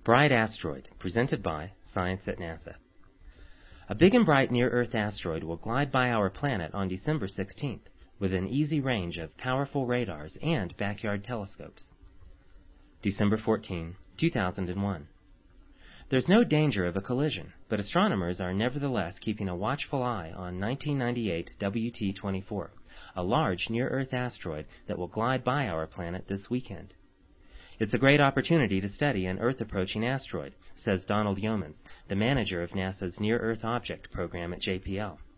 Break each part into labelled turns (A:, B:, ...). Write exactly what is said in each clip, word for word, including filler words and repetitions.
A: Bright Asteroid, presented by Science at NASA. A big and bright near-Earth asteroid will glide by our planet on December sixteenth with an easy range of powerful radars and backyard telescopes. December fourteenth, two thousand one. There's no danger of a collision, but astronomers are nevertheless keeping a watchful eye on nineteen ninety-eight W T twenty-four, a large near-Earth asteroid that will glide by our planet this weekend. It's a great opportunity to study an Earth-approaching asteroid, says Donald Yeomans, the manager of NASA's Near-Earth Object Program at J P L.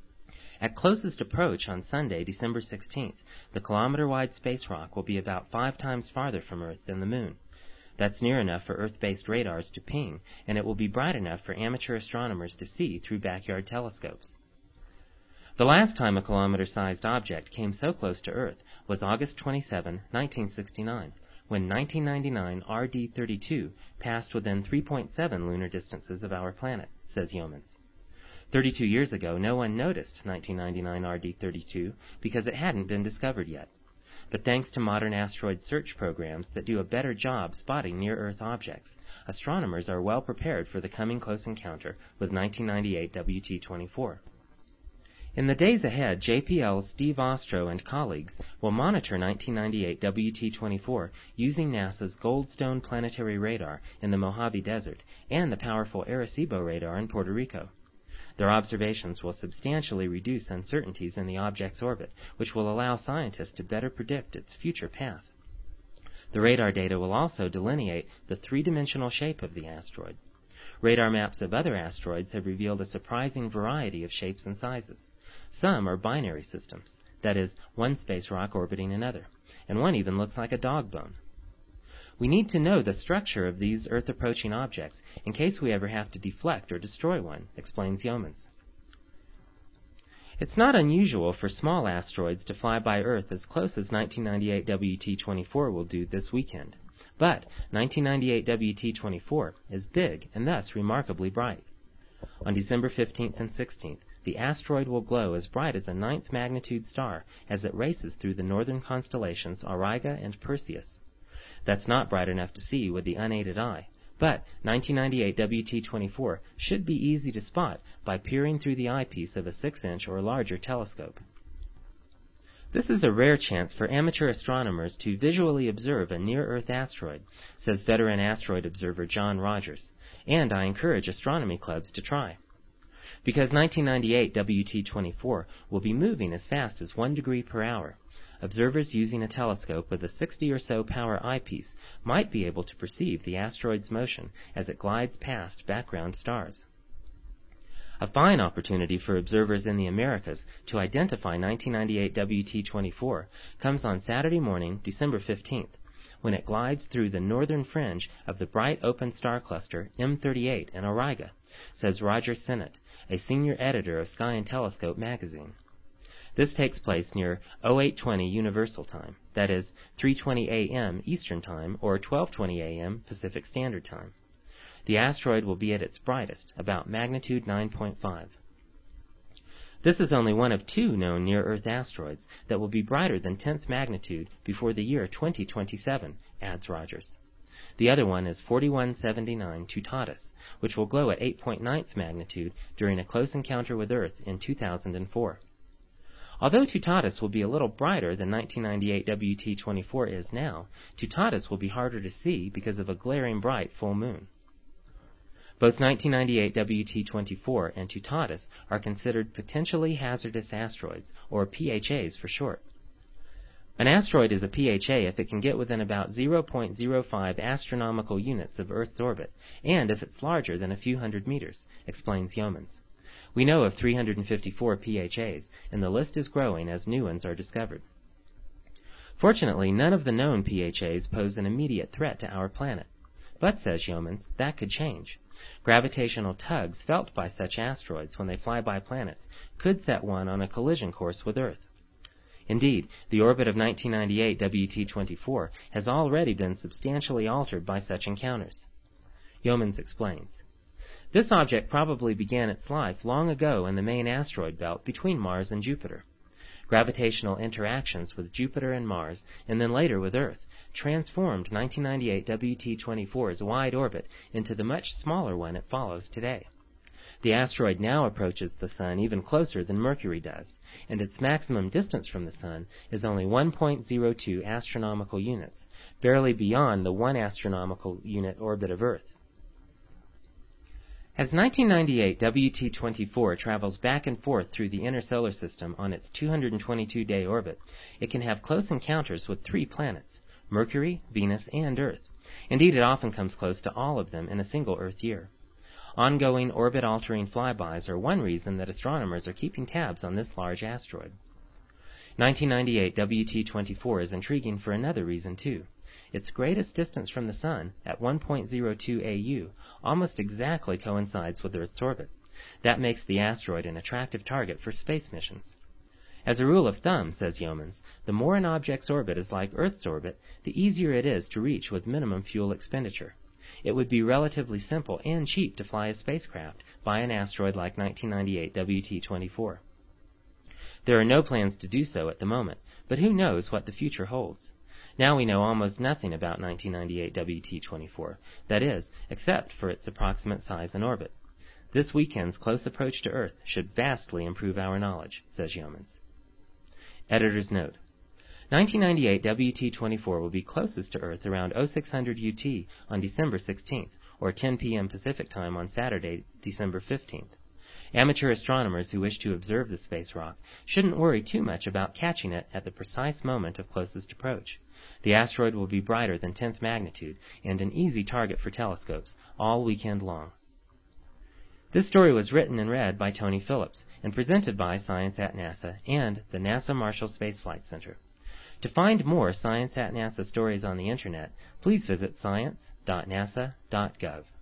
A: At closest approach on Sunday, December sixteenth, the kilometer-wide space rock will be about five times farther from Earth than the Moon. That's near enough for Earth-based radars to ping, and it will be bright enough for amateur astronomers to see through backyard telescopes. The last time a kilometer-sized object came so close to Earth was August twenty-seventh, nineteen sixty-nine, when nineteen ninety-nine R D thirty-two passed within three point seven lunar distances of our planet, says Yeomans. thirty-two years ago, no one noticed nineteen ninety-nine R D thirty-two because it hadn't been discovered yet. But thanks to modern asteroid search programs that do a better job spotting near-Earth objects, astronomers are well prepared for the coming close encounter with nineteen ninety-eight W T twenty-four. In the days ahead, J P L's Steve Ostro and colleagues will monitor nineteen ninety-eight W T twenty-four using NASA's Goldstone planetary radar in the Mojave Desert and the powerful Arecibo radar in Puerto Rico. Their observations will substantially reduce uncertainties in the object's orbit, which will allow scientists to better predict its future path. The radar data will also delineate the three-dimensional shape of the asteroid. Radar maps of other asteroids have revealed a surprising variety of shapes and sizes. Some are binary systems, that is, one space rock orbiting another, and one even looks like a dog bone. We need to know the structure of these Earth-approaching objects in case we ever have to deflect or destroy one, explains Yeomans. It's not unusual for small asteroids to fly by Earth as close as nineteen ninety-eight W T twenty-four will do this weekend. But nineteen ninety-eight W T twenty-four is big and thus remarkably bright. On December fifteenth and sixteenth, the asteroid will glow as bright as a ninth magnitude star as it races through the northern constellations Auriga and Perseus. That's not bright enough to see with the unaided eye, but nineteen ninety-eight W T twenty-four should be easy to spot by peering through the eyepiece of a six inch or larger telescope. This is a rare chance for amateur astronomers to visually observe a near-Earth asteroid, says veteran asteroid observer John Rogers, and I encourage astronomy clubs to try. Because nineteen ninety-eight W T twenty-four will be moving as fast as one degree per hour, observers using a telescope with a sixty or so power eyepiece might be able to perceive the asteroid's motion as it glides past background stars. A fine opportunity for observers in the Americas to identify nineteen ninety-eight W T twenty-four comes on Saturday morning, December fifteenth, when it glides through the northern fringe of the bright open star cluster M thirty-eight in Auriga, says Roger Sinnott, a senior editor of Sky and Telescope magazine. This takes place near oh eight twenty Universal Time, that is, three twenty a m Eastern Time or twelve twenty a m Pacific Standard Time. The asteroid will be at its brightest, about magnitude nine point five. This is only one of two known near-Earth asteroids that will be brighter than tenth magnitude before the year twenty twenty-seven, adds Rogers. The other one is forty-one seventy-nine Toutatis, which will glow at eight point nine magnitude during a close encounter with Earth in two thousand four. Although Toutatis will be a little brighter than nineteen ninety-eight W T twenty-four is now, Toutatis will be harder to see because of a glaring bright full moon. Both nineteen ninety-eight W T twenty-four and Toutatis are considered potentially hazardous asteroids, or P H As for short. An asteroid is a P H A if it can get within about zero point zero five astronomical units of Earth's orbit, and if it's larger than a few hundred meters, explains Yeomans. We know of three hundred fifty-four P H As, and the list is growing as new ones are discovered. Fortunately, none of the known P H As pose an immediate threat to our planet. But, says Yeomans, that could change. Gravitational tugs felt by such asteroids when they fly by planets could set one on a collision course with Earth. Indeed, the orbit of nineteen ninety-eight W T twenty-four has already been substantially altered by such encounters. Yeomans explains. This object probably began its life long ago in the main asteroid belt between Mars and Jupiter. Gravitational interactions with Jupiter and Mars, and then later with Earth, transformed nineteen ninety-eight W T twenty-four's wide orbit into the much smaller one it follows today. The asteroid now approaches the Sun even closer than Mercury does, and its maximum distance from the Sun is only one point zero two astronomical units, barely beyond the one astronomical unit orbit of Earth. As nineteen ninety-eight W T twenty-four travels back and forth through the inner solar system on its two hundred twenty-two day orbit, it can have close encounters with three planets, Mercury, Venus, and Earth. Indeed, it often comes close to all of them in a single Earth year. Ongoing orbit-altering flybys are one reason that astronomers are keeping tabs on this large asteroid. nineteen ninety-eight W T twenty-four is intriguing for another reason, too. Its greatest distance from the Sun, at one point zero two A U, almost exactly coincides with Earth's orbit. That makes the asteroid an attractive target for space missions. As a rule of thumb, says Yeomans, the more an object's orbit is like Earth's orbit, the easier it is to reach with minimum fuel expenditure. It would be relatively simple and cheap to fly a spacecraft by an asteroid like nineteen ninety-eight W T twenty-four. There are no plans to do so at the moment, but who knows what the future holds. Now we know almost nothing about nineteen ninety-eight W T twenty-four, that is, except for its approximate size and orbit. This weekend's close approach to Earth should vastly improve our knowledge, says Yeomans. Editor's note. nineteen ninety-eight W T twenty-four will be closest to Earth around oh six hundred U T on December sixteenth, or ten p m Pacific Time on Saturday, December fifteenth. Amateur astronomers who wish to observe the space rock shouldn't worry too much about catching it at the precise moment of closest approach. The asteroid will be brighter than tenth magnitude and an easy target for telescopes all weekend long. This story was written and read by Tony Phillips and presented by Science at NASA and the NASA Marshall Space Flight Center. To find more Science at NASA stories on the Internet, please visit science dot nasa dot gov.